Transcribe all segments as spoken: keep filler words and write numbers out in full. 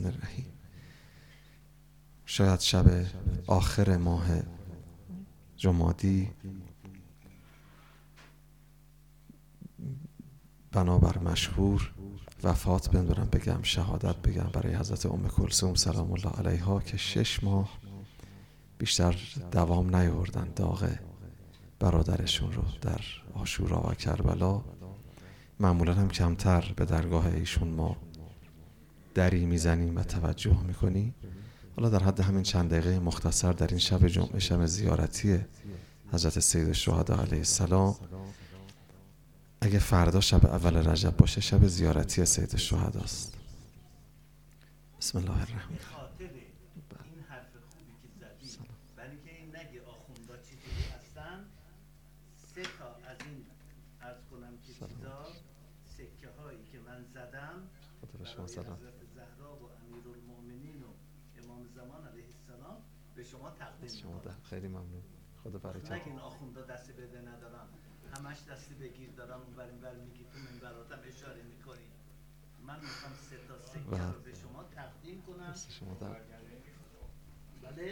الرحمن الرحیم. شاید شب آخر ماه جمادی بنابر مشهور وفات بندارم بگم، شهادت بگم برای حضرت ام کلثوم سلام الله علیها که شش ماه بیشتر دوام نیاوردن داغ برادرشون رو در عاشورا و کربلا. معمولا هم کمتر به درگاه ایشون ما دری میزنیم و توجه میکنیم. حالا در حد همین چند دقیقه مختصر در این شب جمعه، شب زیارتی حضرت سید الشهدا علیه السلام، اگه فردا شب اول رجب باشه شب زیارتی سید الشهدا است. بسم الله الرحمن الرحیم. این حرف خوبی که زدی برای که این نگی آخوندا چیزی هستن، سه تا از این عرض کنم که چیزا سکه هایی که من زدم برای حضرت زهرا و امیرالمؤمنین و امام زمان علیه السلام به شما تقدیم میکنم. خیلی ممنون، خدا برکت. نگین آخوندا دست بده ندارم، همش دستی بگیر دارم اون بریم بر میگی تو منبراتم اشاره میکنی. من میخوام سه تا سکه رو به شما تقدیم کنم. شما در بله؟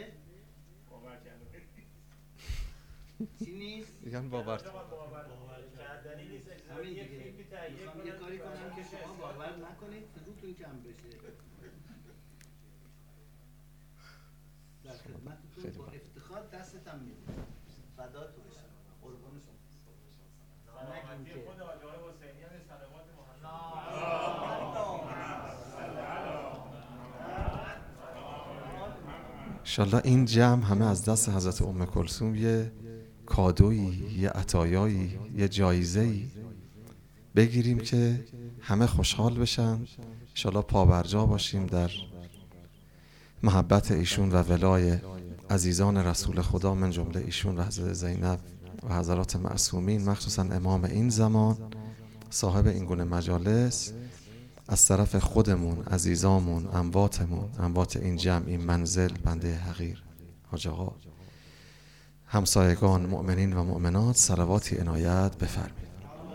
چی نیست؟ میگن باور کردنی نیست. همین دیگه میخوام یه کاری کنم که شما باور نکنید روتون کم بشه. در خدمتتون با افتخار دستتم میدونم. فدا تو بشم. قربان شما. نگیم که خود آجار حسینی هم صلوات انشالله این جمع همه از دست حضرت ام کلثوم یه کادویی، یه عطایایی، یه جایزه‌ای بگیریم که همه خوشحال بشن. انشالله پابرجا باشیم در محبت ایشون و ولای عزیزان رسول خدا، من جمله ایشون و حضرت زینب و حضرات معصومین، مخصوصا امام این زمان، صاحب این گونه مجالس. از طرف خودمون، عزیزامون، امواتمون، اموات این جمع، این منزل، بنده حقیر حاج آقا، همسایگان مؤمنین و مؤمنات صلواتی عنایت بفرمایید.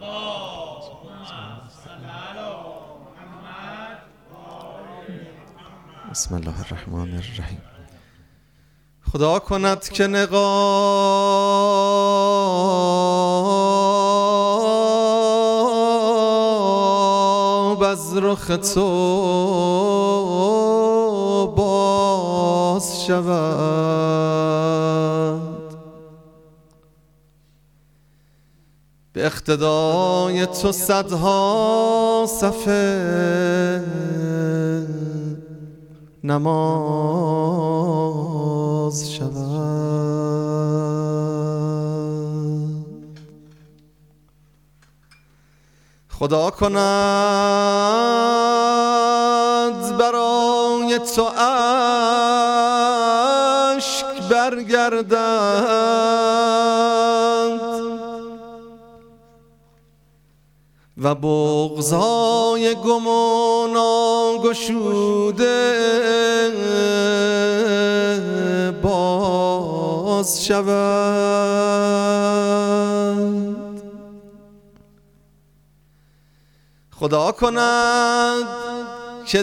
بسم الله الرحمن الرحیم. خدا کند که نقاب از رخ تو باز شود، به اقتدای تو صدها صفه نماز شود. خدا کند برای تو اشک برگردد و بغضای گم و ناگشوده باز شود. خدا کند که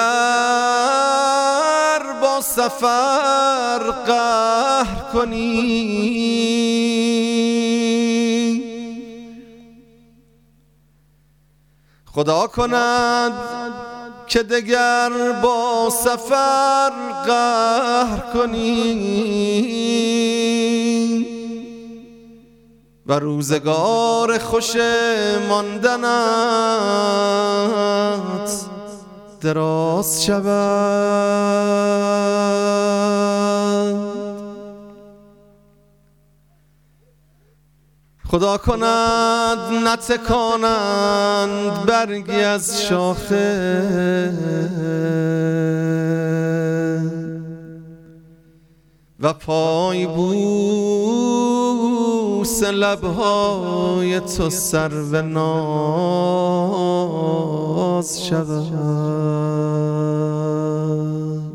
دگر با سفر قهر کنی، خدا کند که دگر با سفر قهر کنی و روزگار خوش ماندنت دراز شود. خدا کند نتکانند برگی از شاخه و پای بوس لبهای تو سرو ناز شود.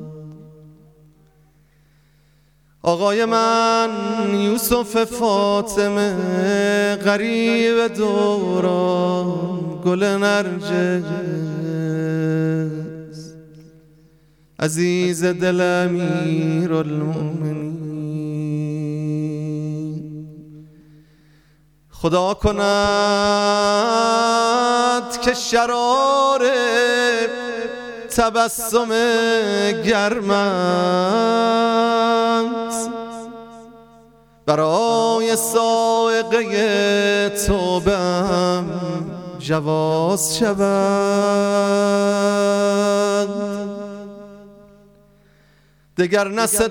آقای من یوسف فاطمه غریب دوران گل نرجس، عزیز دل امیرالمؤمنین. خدا کند که شرار تبسم گرمت برای سائقه توبه‌ام جواز شود. دگر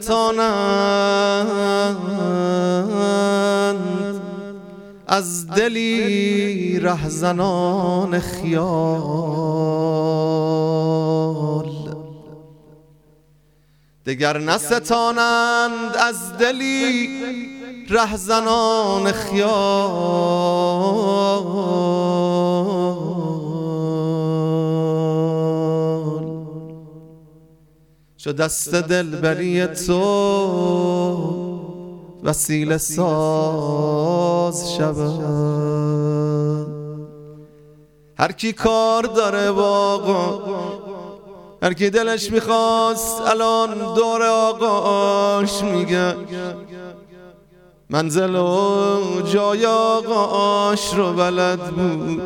نستانند از دلی رهزنان خیال، دگر نستانند از دلی رهزنان خیال. شد دست دلبری تو وسیله ساز شود. هر کی کار داره واقعا، هر کی دلش میخواست الان دور آقاش میگه، منزل و جای آقاش رو بلد بود.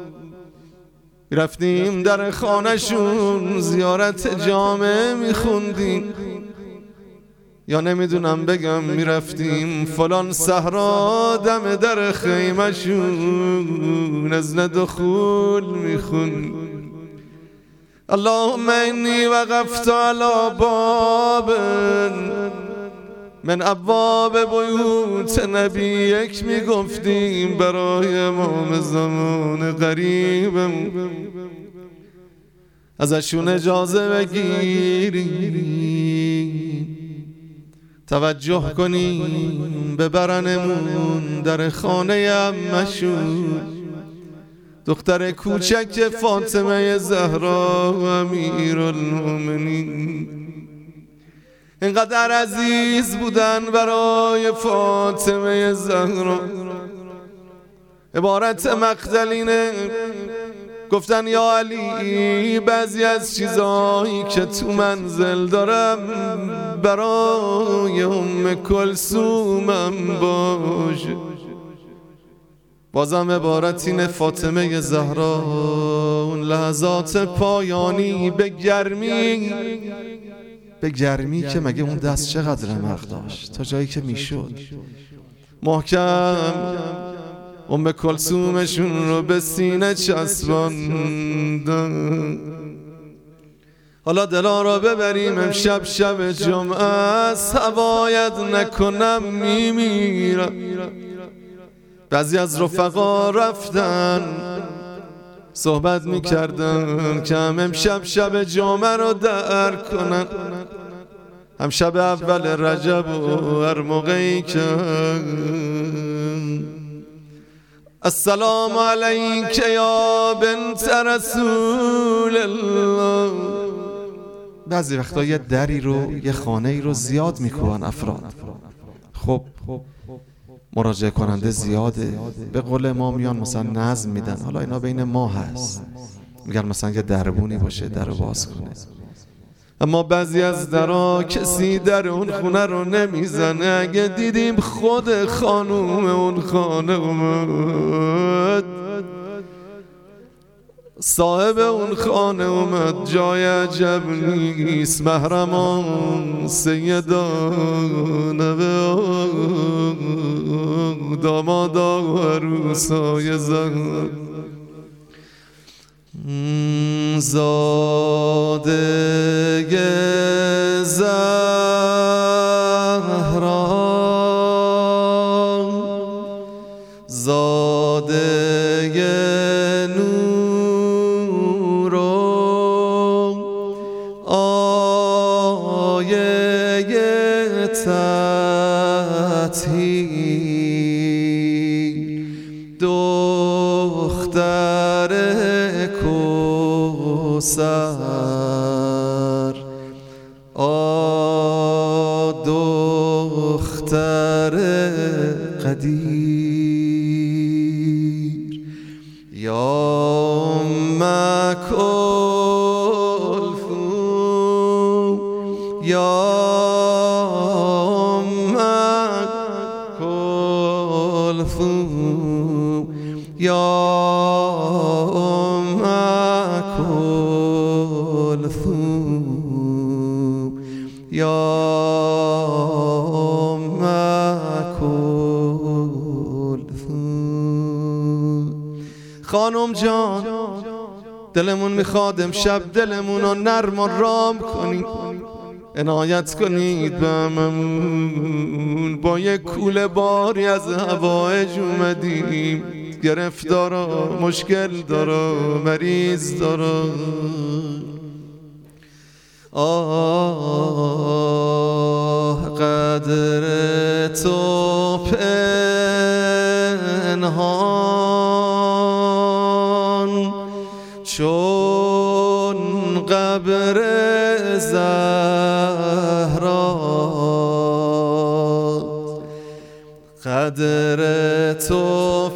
رفتیم در خانه‌شون زیارت جامع میخوندیم، یا نمیدونم بگم میرفتیم فلان صحرا دم در خیمشون از ندخول میخون. اللهم انی وقفت علی باب من ابواب بیوت نبیک میگفتیم برای امام زمان قریبم، ازشون اجازه بگیریم توجه کنیم ببرنمون در خانه عمشون، دختر کوچک فاطمه زهرا و امیرالمؤمنین. اینقدر عزیز بودن برای فاطمه زهرا. عبارت مقتلینه، گفتن یا علی بعضی از چیزایی که تو منزل دارم برای ام کلثومم باشه. بازم عبارت اینه، فاطمه زهرا اون لحظات پایانی به گرمی، به گرمی که مگه اون دست چقدر رمق داشت، تا جایی که میشد محکم ام کلثومشون رو به سینه چسباندن. حالا دلا را ببریم، امشب شب جمعه است، هوایت نکنم میمیرم. بعضی از رفقا رفتن صحبت میکردن که هم امشب شب جمعه رو در کنن، هم شب اول رجب و هر موقعی که السلام علیک یا بنت رسول الله. بعضی وقتا یه دری رو، یه خانه ای رو زیاد میکنن افراد. خب مراجعه کننده زیاده، به قول ما میان مثلا نظم میدن، حالا اینا بین ما هست، میگن مثلا یه دربونی باشه در رو باز کنه. اما بعضی از درها کسی در اون خونه رو نمیزنه. اگه دیدیم خود خانوم اون خانه اومد، صاحب اون خانه اومد، جای عجب نیست، محرمان سیدان و دامادا و عروسای زن، زاده زهرا، زاده نور و آیه تطهیر، دختر کوثر، آ دختر قدیر، یا ام کلثوم یا ام کلثوم یا ام کلثوم یا ام کلثوم. خانم جان دلمون میخواد امشب دلمون رو نرم و رام کنید، عنایت کنید به هممون. با یک کوله باری از هوایج اومدیم، گرفتارا، مشکل دارا، مریض دارا. آه قدر تو پنهان چون قبر زهرا، قدر تو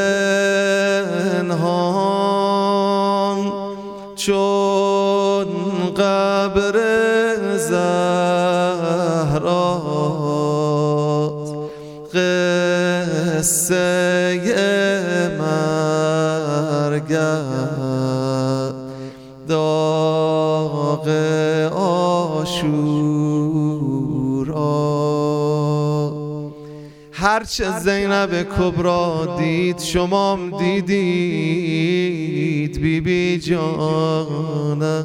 پنهان چون قبر زهرا. قصه مرگت داغ عاشورا. هرچه زینب کبرا دید شمام دیدید بی بی جانم.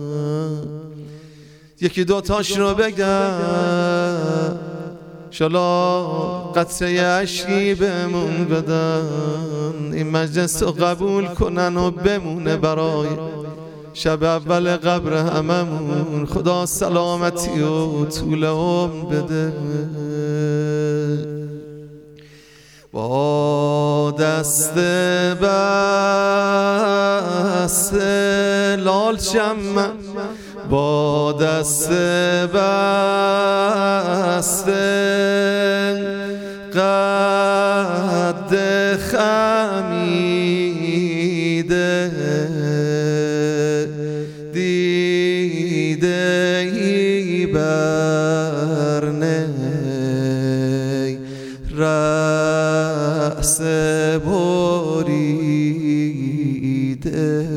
یکی دوتاش رو بگم شالا قطره اشکی بهمون بدن، این مجلس رو قبول کنن و بمونه برای شب اول قبر هممون. خدا سلامتی و طول عمر بده. با دست بسته لال شمم، با دست بسته قد خمیده دیده ای بر نی رأس بریده.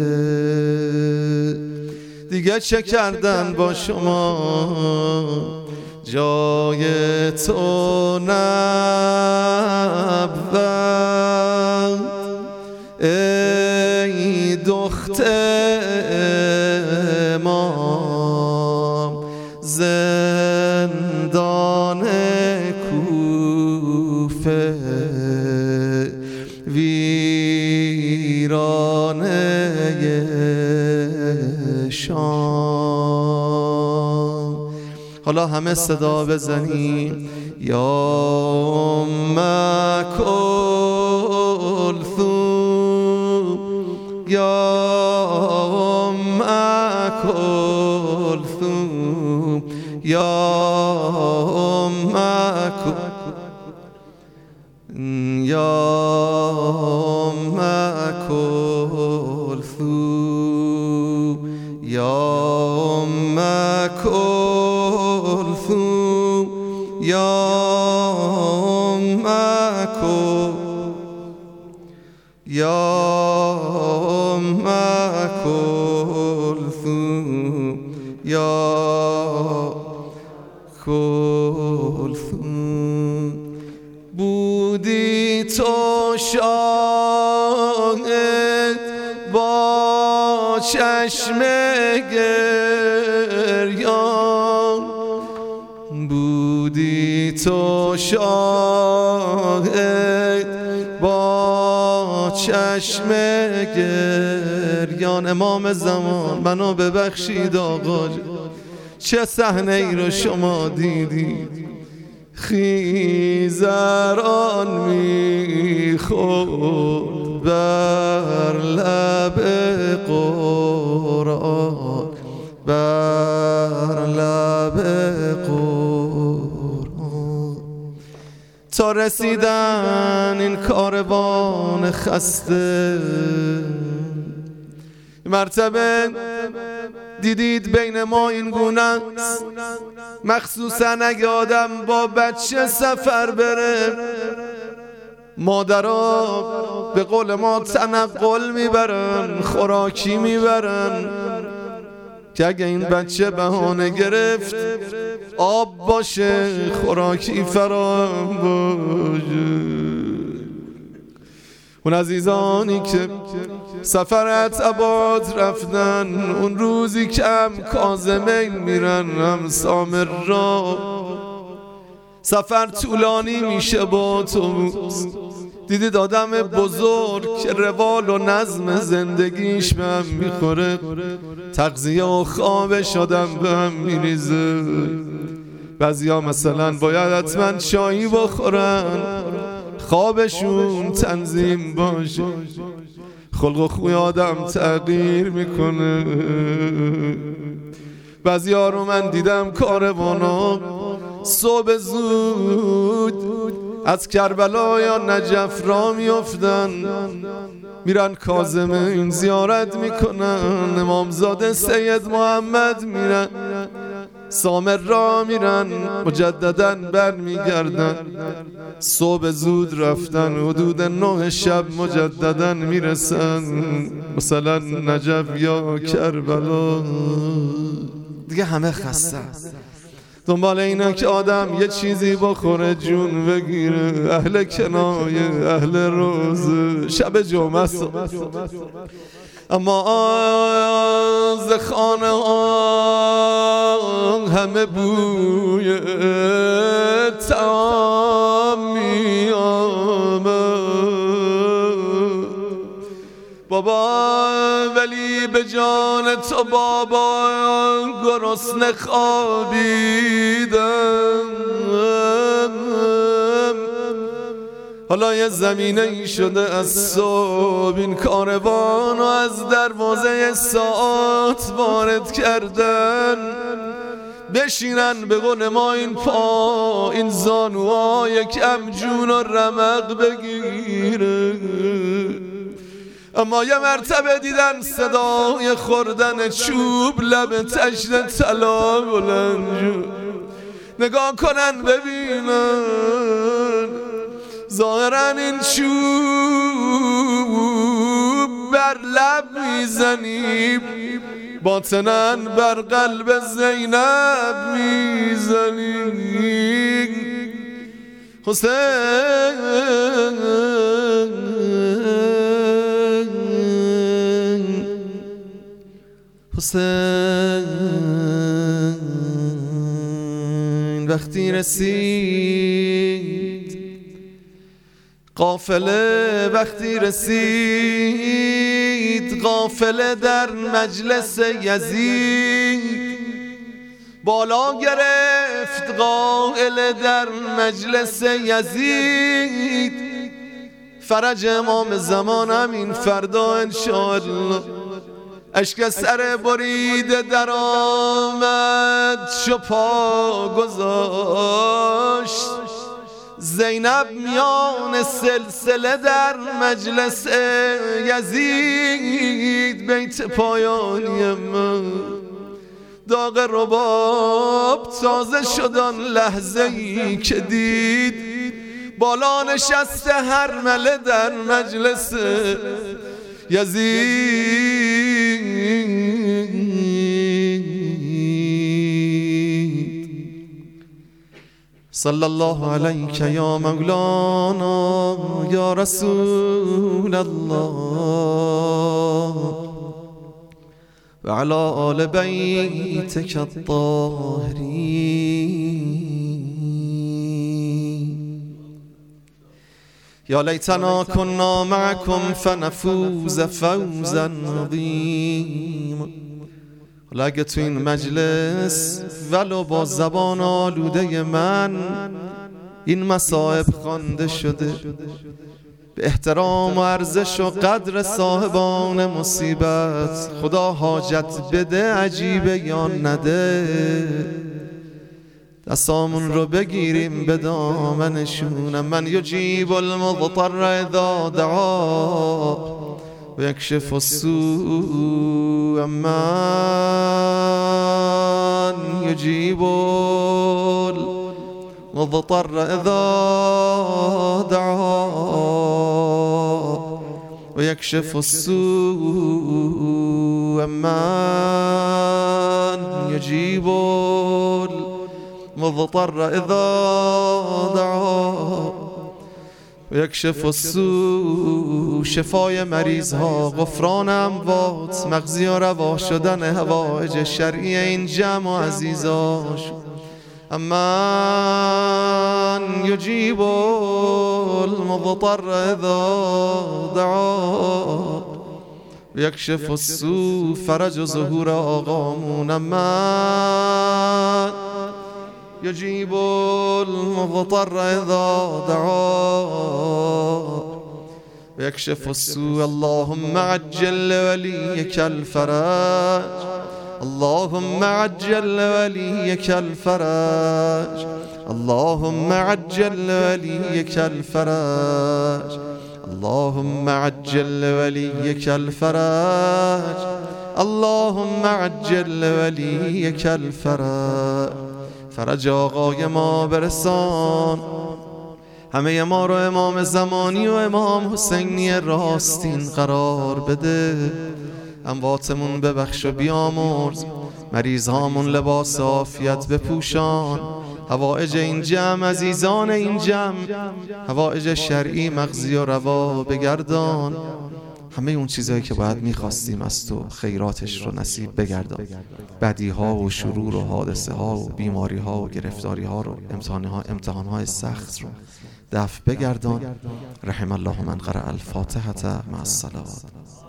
دیگه چه کردن با شما جای تو نبود ای دختر ما. زندان کوفه ویرانه شام. حالا همه صدا بزنیم یا ام کلثوم یا ام کلثوم یا ام کلثوم یا ام کلثوم یا ام کلثوم یا ام کلثوم یا ام کلثوم یا کلثوم. بودی تو شاهد با چشم گریان، بودی تو شاهد با چشم گریان. امام زمان منو ببخشید آقا، چه صحنه ای رو شما دیدید. خیزران میخورد بر لب قرآن، بر لب قرآن، تا رسیدن این کاروان خسته. مرتبه دیدید بین ما این گونه است، مخصوصا اگه آدم با بچه سفر بره، مادرها به قول ما تنقل میبرن، خوراکی میبرن که اگه این بچه بهانه گرفت آب باشه، خوراکی فراهم باشه. اون عزیزانی که سفرت عباد رفتن، اون روزی که هم کاظمین میرن هم سامر را، سفر طولانی میشه با اتوبوس. دیدید آدم بزرگ که روال و نظم زندگیش به هم میخوره، تغذیه و خوابش آدم به هم میریزه. بعضیا مثلا باید حتما چایی بخورن، خوابشون تنظیم باشه. خلق و خوی آدم تغییر میکنه. بعضیا رو من دیدم کاروانا صبح زود از کربلا یا نجف را میافتن، میرن کاظمین زیارت میکنن، امامزاده سید محمد میرن، سامر را میرن، مجددا بر میگردن. صبح زود رفتن، حدود نه شب مجددا میرسن مثلا نجف یا کربلا. دیگه همه خسته دنبال اینه که آدم یه چیزی بخوره جون بگیره. اهل کنایه، اهل روزه، شب جمعه اما از خانه ها همه بوی طعام میامد. بابا ولی به جان تو بابا گرسنه خوابیدم. حالا یه زمینه ای شده از صبح این کاروان رو از دروازه ساعت وارد کردن، بشینن به قول ما این پا این زانوها یکم جون و رمق بگیره. اما یه مرتبه دیدن صدای خوردن چوب لب تشت طلا بلند، نگاه کنن ببینن ظاهرا این چوب بر لب میزنیم، باطناً بر قلب زینب میزنیم. حسین حسین وقتی رسید قافله، وقتی رسید قافله در مجلس یزید، بالا گرفت قائل در مجلس یزید. فرج امام زمان همین فردا انشاءالله، اشک سر بریده در آمد چو پا گذاشت. زینب میان سلسله در مجلس یزید، بیت پایانی من داغ رباب تازه شدن لحظه ای که دید بالا نشسته هر مله در مجلس یزید. صلی الله علیک یا مولانا یا رسول الله و علی آل بیتک الطاهرین. یا لیتنا کنا معکم فنفوز فوزا عظیما. حالا اگه تو این مجلس ولو با زبان آلوده من این مصائب خوانده شده، به احترام و ارزش و قدر صاحبان مصیبت خدا حاجت بده عجیبه یا نده، دستامون رو بگیریم به دامنشون. من یجیب المضطر اذا دعا و یکشف السوء من یجیب المضطر اذا دعا و یکشف السوء من یجیب المضطر اذا دعا و یکشف السوء شفای مریض ها، غفران اموات، مغزی و روا شدن حوائج شرعی این جمع و عزیزاش. امن یجیب المضطر اذا دعا و یکشف السوء فرج و ظهور آقامون. امن یجیب المضطر اذا دعا و یکشف السوء. اللهم عجل وليك الفرج، اللهم عجل وليك الفرج، اللهم عجل وليك الفرج، اللهم عجل وليك الفرج، اللهم عجل وليك الفرج. فرج آقای ما برسان، همه ما رو امام زمانی و امام حسینی راستین قرار بده. امواتمون ببخش و بیامرز، مریض هامون لباس عافیت بپوشان. حوائج این جمع، عزیزان این جمع، حوائج شرعی مغزی و روا بگردان. همه اون چیزایی که باید میخواستیم از تو، خیراتش رو نصیب بگردان. بدی ها و شرور و حادثه ها و بیماری ها و گرفتاری ها رو، امتحان ها امتحان های سخت رو دفع بگردان. رحم الله من قرأ الفاتحة مع الصلوات.